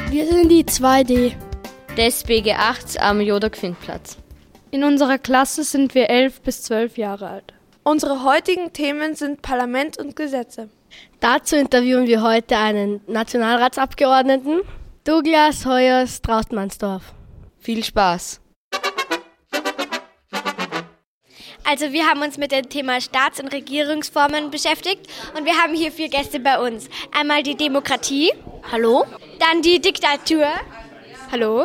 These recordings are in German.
Wir sind die 2D. Des BG 8 am Jodoc-Findplatz. In unserer Klasse sind wir 11 bis 12 Jahre alt. Unsere heutigen Themen sind Parlament und Gesetze. Dazu interviewen wir heute einen Nationalratsabgeordneten, Douglas Heuers-Trautmannsdorf. Viel Spaß! Also wir haben uns mit dem Thema Staats- und Regierungsformen beschäftigt und wir haben hier 4 Gäste bei uns. Einmal die Demokratie. Hallo? Dann die Diktatur. Hallo?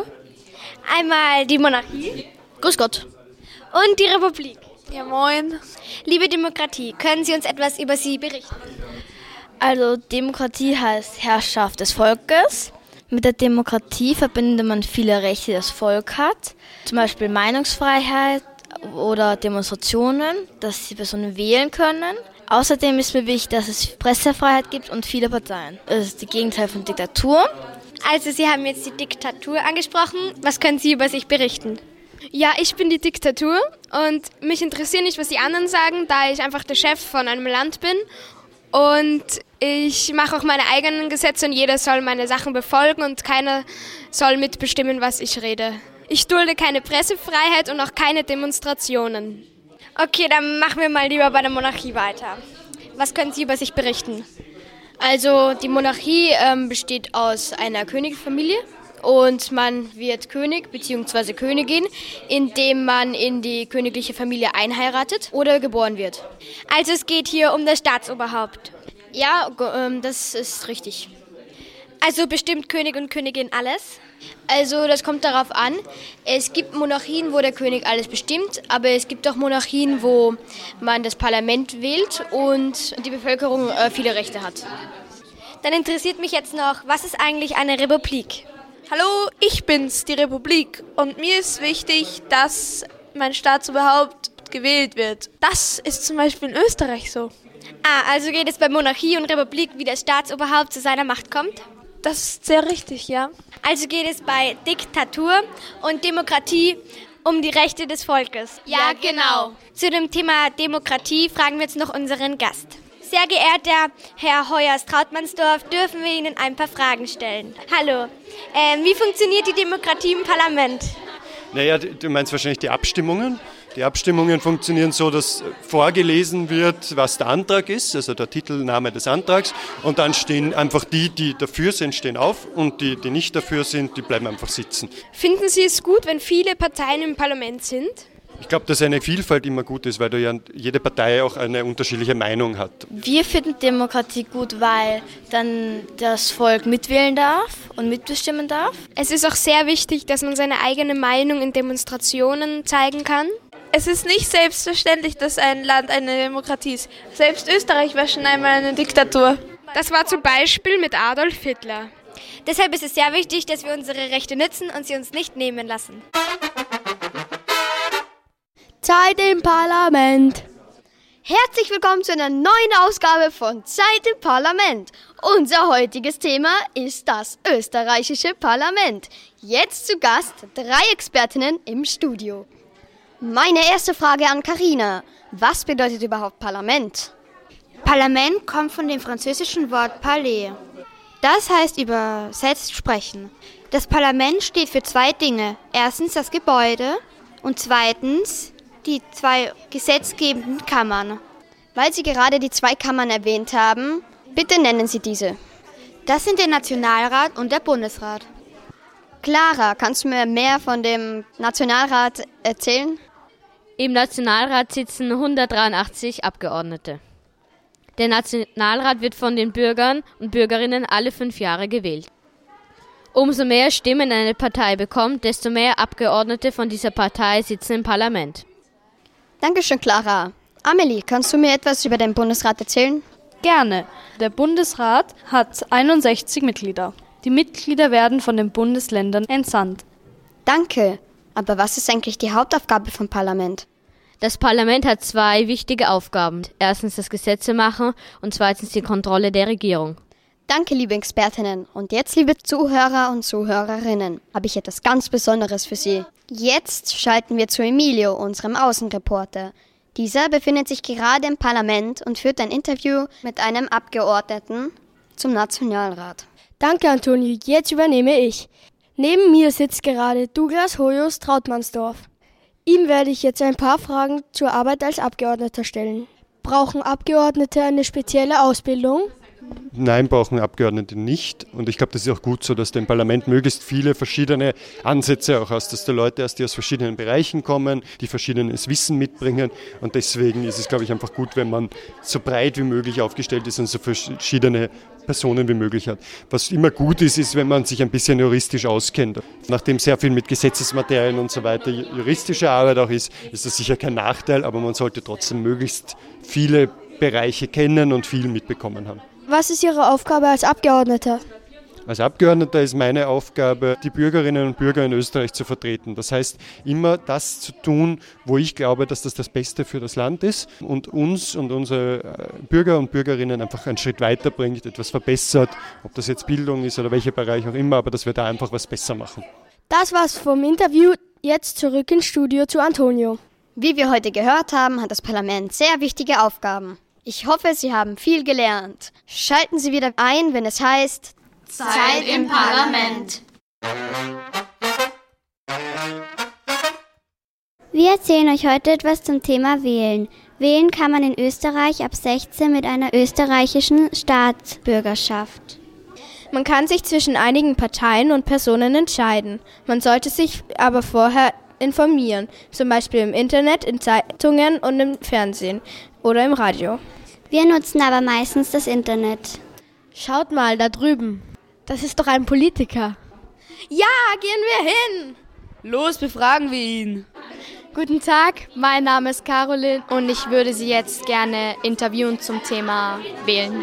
Einmal die Monarchie. Grüß Gott. Und die Republik. Ja, moin. Liebe Demokratie, können Sie uns etwas über sie berichten? Also Demokratie heißt Herrschaft des Volkes. Mit der Demokratie verbindet man viele Rechte, die das Volk hat. Zum Beispiel Meinungsfreiheit oder Demonstrationen, dass die Personen wählen können. Außerdem ist mir wichtig, dass es Pressefreiheit gibt und viele Parteien. Das ist das Gegenteil von Diktatur. Also Sie haben jetzt die Diktatur angesprochen. Was können Sie über sich berichten? Ja, ich bin die Diktatur und mich interessiert nicht, was die anderen sagen, da ich einfach der Chef von einem Land bin. Und ich mache auch meine eigenen Gesetze und jeder soll meine Sachen befolgen und keiner soll mitbestimmen, was ich rede. Ich dulde keine Pressefreiheit und auch keine Demonstrationen. Okay, dann machen wir mal lieber bei der Monarchie weiter. Was können Sie über sich berichten? Also die Monarchie besteht aus einer Königsfamilie und man wird König bzw. Königin, indem man in die königliche Familie einheiratet oder geboren wird. Also es geht hier um das Staatsoberhaupt. Ja, das ist richtig. Also bestimmt König und Königin alles? Also das kommt darauf an. Es gibt Monarchien, wo der König alles bestimmt, aber es gibt auch Monarchien, wo man das Parlament wählt und die Bevölkerung viele Rechte hat. Dann interessiert mich jetzt noch, was ist eigentlich eine Republik? Hallo, ich bin's, die Republik. Und mir ist wichtig, dass mein Staatsoberhaupt gewählt wird. Das ist zum Beispiel in Österreich so. Also geht es bei Monarchie und Republik, wie das Staatsoberhaupt zu seiner Macht kommt? Das ist sehr richtig, ja. Also geht es bei Diktatur und Demokratie um die Rechte des Volkes. Ja, genau. Zu dem Thema Demokratie fragen wir jetzt noch unseren Gast. Sehr geehrter Herr Heuers-Trautmannsdorf, dürfen wir Ihnen ein paar Fragen stellen. Hallo, wie funktioniert die Demokratie im Parlament? Naja, du meinst wahrscheinlich die Abstimmungen. Die Abstimmungen funktionieren so, dass vorgelesen wird, was der Antrag ist, also der Titelname des Antrags. Und dann stehen einfach die dafür sind, stehen auf und die nicht dafür sind, die bleiben einfach sitzen. Finden Sie es gut, wenn viele Parteien im Parlament sind? Ich glaube, dass eine Vielfalt immer gut ist, weil jede Partei auch eine unterschiedliche Meinung hat. Wir finden Demokratie gut, weil dann das Volk mitwählen darf und mitbestimmen darf. Es ist auch sehr wichtig, dass man seine eigene Meinung in Demonstrationen zeigen kann. Es ist nicht selbstverständlich, dass ein Land eine Demokratie ist. Selbst Österreich war schon einmal eine Diktatur. Das war zum Beispiel mit Adolf Hitler. Deshalb ist es sehr wichtig, dass wir unsere Rechte nützen und sie uns nicht nehmen lassen. Zeit im Parlament. Herzlich willkommen zu einer neuen Ausgabe von Zeit im Parlament. Unser heutiges Thema ist das österreichische Parlament. Jetzt zu Gast 3 Expertinnen im Studio. Meine erste Frage an Carina. Was bedeutet überhaupt Parlament? Parlament kommt von dem französischen Wort parler. Das heißt übersetzt sprechen. Das Parlament steht für 2 Dinge. Erstens das Gebäude und zweitens die 2 gesetzgebenden Kammern. Weil Sie gerade die 2 Kammern erwähnt haben, bitte nennen Sie diese. Das sind der Nationalrat und der Bundesrat. Clara, kannst du mir mehr von dem Nationalrat erzählen? Im Nationalrat sitzen 183 Abgeordnete. Der Nationalrat wird von den Bürgern und Bürgerinnen alle 5 Jahre gewählt. Umso mehr Stimmen eine Partei bekommt, desto mehr Abgeordnete von dieser Partei sitzen im Parlament. Dankeschön, Clara. Amelie, kannst du mir etwas über den Bundesrat erzählen? Gerne. Der Bundesrat hat 61 Mitglieder. Die Mitglieder werden von den Bundesländern entsandt. Danke. Aber was ist eigentlich die Hauptaufgabe vom Parlament? Das Parlament hat 2 wichtige Aufgaben. Erstens das Gesetze machen und zweitens die Kontrolle der Regierung. Danke, liebe Expertinnen. Und jetzt, liebe Zuhörer und Zuhörerinnen, habe ich etwas ganz Besonderes für Sie. Jetzt schalten wir zu Emilio, unserem Außenreporter. Dieser befindet sich gerade im Parlament und führt ein Interview mit einem Abgeordneten zum Nationalrat. Danke, Antonio. Jetzt übernehme ich. Neben mir sitzt gerade Douglas Hoyos Trautmannsdorf. Ihm werde ich jetzt ein paar Fragen zur Arbeit als Abgeordneter stellen. Brauchen Abgeordnete eine spezielle Ausbildung? Nein, brauchen Abgeordnete nicht. Und ich glaube, das ist auch gut so, dass dem Parlament möglichst viele verschiedene Ansätze auch aus, dass da Leute die aus verschiedenen Bereichen kommen, die verschiedenes Wissen mitbringen. Und deswegen ist es, glaube ich, einfach gut, wenn man so breit wie möglich aufgestellt ist und so verschiedene Personen wie möglich hat. Was immer gut ist, wenn man sich ein bisschen juristisch auskennt. Nachdem sehr viel mit Gesetzesmaterien und so weiter juristische Arbeit auch ist das sicher kein Nachteil, aber man sollte trotzdem möglichst viele Bereiche kennen und viel mitbekommen haben. Was ist Ihre Aufgabe als Abgeordneter? Als Abgeordneter ist meine Aufgabe, die Bürgerinnen und Bürger in Österreich zu vertreten. Das heißt, immer das zu tun, wo ich glaube, dass das Beste für das Land ist und uns und unsere Bürger und Bürgerinnen einfach einen Schritt weiterbringt, etwas verbessert, ob das jetzt Bildung ist oder welcher Bereich auch immer, aber dass wir da einfach was besser machen. Das war's vom Interview. Jetzt zurück ins Studio zu Antonio. Wie wir heute gehört haben, hat das Parlament sehr wichtige Aufgaben. Ich hoffe, Sie haben viel gelernt. Schalten Sie wieder ein, wenn es heißt Zeit im Parlament. Wir erzählen euch heute etwas zum Thema Wählen. Wählen kann man in Österreich ab 16 mit einer österreichischen Staatsbürgerschaft. Man kann sich zwischen einigen Parteien und Personen entscheiden. Man sollte sich aber vorher informieren, zum Beispiel im Internet, in Zeitungen und im Fernsehen oder im Radio. Wir nutzen aber meistens das Internet. Schaut mal, da drüben. Das ist doch ein Politiker. Ja, gehen wir hin. Los, befragen wir ihn. Guten Tag, mein Name ist Caroline und ich würde Sie jetzt gerne interviewen zum Thema Wählen.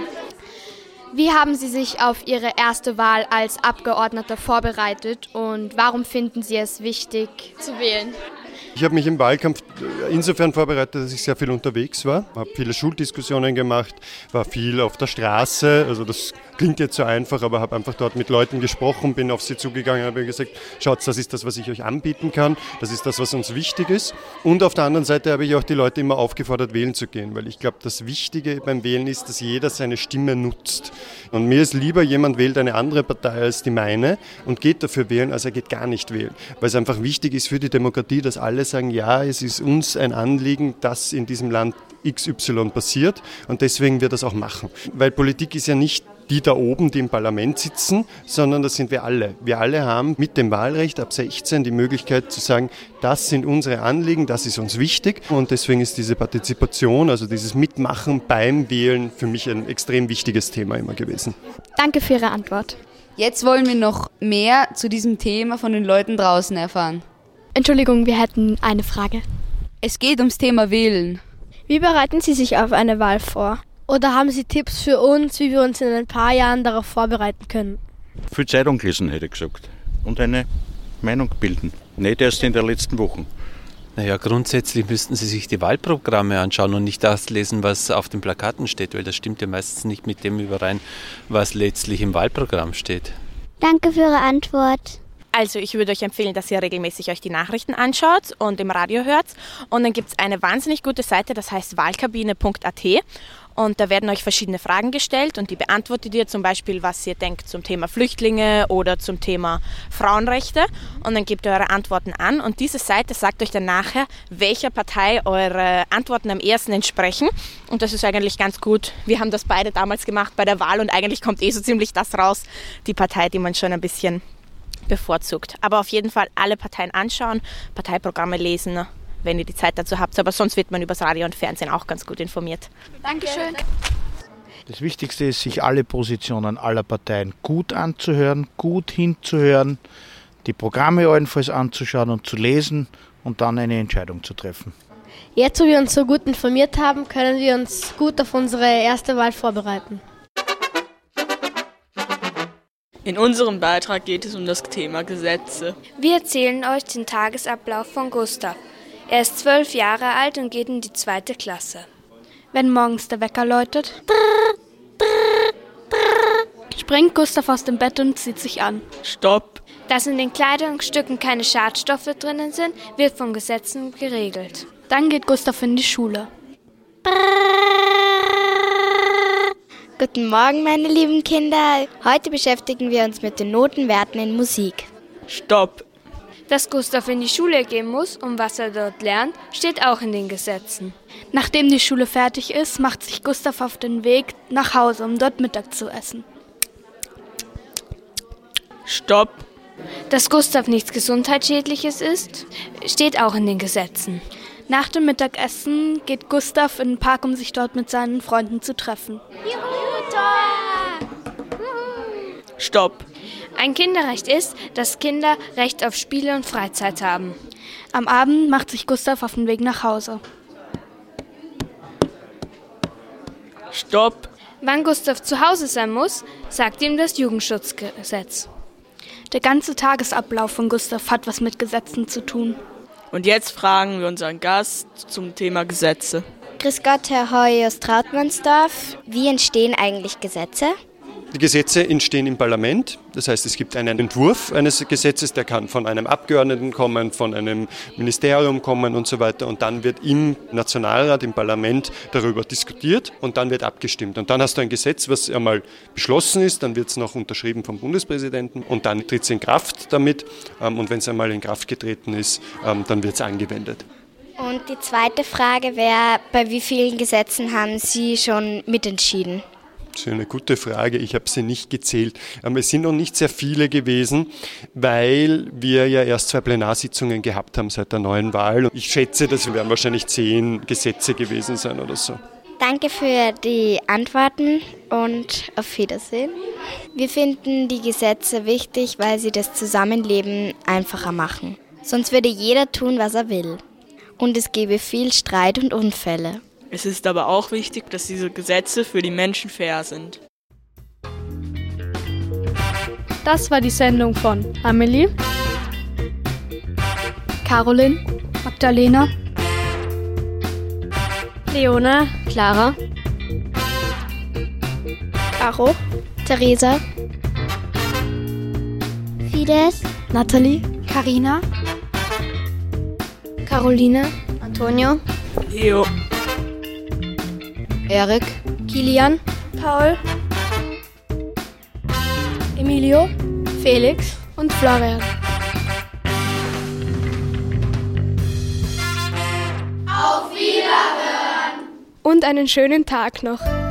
Wie haben Sie sich auf Ihre erste Wahl als Abgeordneter vorbereitet und warum finden Sie es wichtig zu wählen? Ich habe mich im Wahlkampf insofern vorbereitet, dass ich sehr viel unterwegs war, habe viele Schuldiskussionen gemacht, war viel auf der Straße, also das klingt jetzt so einfach, aber habe einfach dort mit Leuten gesprochen, bin auf sie zugegangen und habe gesagt, schaut, das ist das, was ich euch anbieten kann, das ist das, was uns wichtig ist. Und auf der anderen Seite habe ich auch die Leute immer aufgefordert, wählen zu gehen, weil ich glaube, das Wichtige beim Wählen ist, dass jeder seine Stimme nutzt. Und mir ist lieber, jemand wählt eine andere Partei als die meine und geht dafür wählen, als er geht gar nicht wählen. Weil es einfach wichtig ist für die Demokratie, dass alle sagen, ja, es ist uns ein Anliegen, dass in diesem Land XY passiert und deswegen wir das auch machen. Weil Politik ist ja nicht die da oben, die im Parlament sitzen, sondern das sind wir alle. Wir alle haben mit dem Wahlrecht ab 16 die Möglichkeit zu sagen, das sind unsere Anliegen, das ist uns wichtig und deswegen ist diese Partizipation, also dieses Mitmachen beim Wählen für mich ein extrem wichtiges Thema immer gewesen. Danke für Ihre Antwort. Jetzt wollen wir noch mehr zu diesem Thema von den Leuten draußen erfahren. Entschuldigung, wir hätten eine Frage. Es geht ums Thema Wählen. Wie bereiten Sie sich auf eine Wahl vor? Oder haben Sie Tipps für uns, wie wir uns in ein paar Jahren darauf vorbereiten können? Viel Zeitung lesen, hätte ich gesagt. Und eine Meinung bilden. Nicht erst in der letzten Woche. Naja, grundsätzlich müssten Sie sich die Wahlprogramme anschauen und nicht das lesen, was auf den Plakaten steht, weil das stimmt ja meistens nicht mit dem überein, was letztlich im Wahlprogramm steht. Danke für Ihre Antwort. Also ich würde euch empfehlen, dass ihr regelmäßig euch die Nachrichten anschaut und im Radio hört. Und dann gibt es eine wahnsinnig gute Seite, das heißt wahlkabine.at. Und da werden euch verschiedene Fragen gestellt und die beantwortet ihr zum Beispiel, was ihr denkt zum Thema Flüchtlinge oder zum Thema Frauenrechte. Und dann gebt ihr eure Antworten an und diese Seite sagt euch dann nachher, welcher Partei eure Antworten am ehesten entsprechen. Und das ist eigentlich ganz gut. Wir haben das beide damals gemacht bei der Wahl und eigentlich kommt so ziemlich das raus, die Partei, die man schon ein bisschen bevorzugt. Aber auf jeden Fall alle Parteien anschauen, Parteiprogramme lesen, wenn ihr die Zeit dazu habt. Aber sonst wird man übers Radio und Fernsehen auch ganz gut informiert. Dankeschön. Das Wichtigste ist, sich alle Positionen aller Parteien gut anzuhören, gut hinzuhören, die Programme allenfalls anzuschauen und zu lesen und dann eine Entscheidung zu treffen. Jetzt, wo wir uns so gut informiert haben, können wir uns gut auf unsere erste Wahl vorbereiten. In unserem Beitrag geht es um das Thema Gesetze. Wir erzählen euch den Tagesablauf von Gustav. Er ist 12 Jahre alt und geht in die 2. Klasse. Wenn morgens der Wecker läutet, springt Gustav aus dem Bett und zieht sich an. Stopp! Dass in den Kleidungsstücken keine Schadstoffe drinnen sind, wird von Gesetzen geregelt. Dann geht Gustav in die Schule. Guten Morgen, meine lieben Kinder. Heute beschäftigen wir uns mit den Notenwerten in Musik. Stopp! Dass Gustav in die Schule gehen muss und was er dort lernt, steht auch in den Gesetzen. Nachdem die Schule fertig ist, macht sich Gustav auf den Weg nach Hause, um dort Mittag zu essen. Stopp! Dass Gustav nichts Gesundheitsschädliches isst, steht auch in den Gesetzen. Nach dem Mittagessen geht Gustav in den Park, um sich dort mit seinen Freunden zu treffen. Stopp! Ein Kinderrecht ist, dass Kinder Recht auf Spiele und Freizeit haben. Am Abend macht sich Gustav auf den Weg nach Hause. Stopp! Wann Gustav zu Hause sein muss, sagt ihm das Jugendschutzgesetz. Der ganze Tagesablauf von Gustav hat was mit Gesetzen zu tun. Und jetzt fragen wir unseren Gast zum Thema Gesetze. Grüß Gott, Herr Hoyos Trautmannsdorf. Wie entstehen eigentlich Gesetze? Die Gesetze entstehen im Parlament, das heißt, es gibt einen Entwurf eines Gesetzes, der kann von einem Abgeordneten kommen, von einem Ministerium kommen und so weiter und dann wird im Nationalrat, im Parlament darüber diskutiert und dann wird abgestimmt. Und dann hast du ein Gesetz, was einmal beschlossen ist, dann wird es noch unterschrieben vom Bundespräsidenten und dann tritt es in Kraft damit und wenn es einmal in Kraft getreten ist, dann wird es angewendet. Und die zweite Frage wäre, bei wie vielen Gesetzen haben Sie schon mitentschieden? Das ist eine gute Frage. Ich habe sie nicht gezählt. Es sind noch nicht sehr viele gewesen, weil wir ja erst 2 Plenarsitzungen gehabt haben seit der neuen Wahl. Ich schätze, das werden wahrscheinlich 10 Gesetze gewesen sein oder so. Danke für die Antworten und auf Wiedersehen. Wir finden die Gesetze wichtig, weil sie das Zusammenleben einfacher machen. Sonst würde jeder tun, was er will. Und es gäbe viel Streit und Unfälle. Es ist aber auch wichtig, dass diese Gesetze für die Menschen fair sind. Das war die Sendung von Amelie, Caroline, Magdalena, Leona, Clara, Caro, Theresa, Fides, Nathalie, Carina, Caroline, Antonio, Leo, Erik, Kilian, Paul, Emilio, Felix und Florian. Auf Wiederhören! Und einen schönen Tag noch.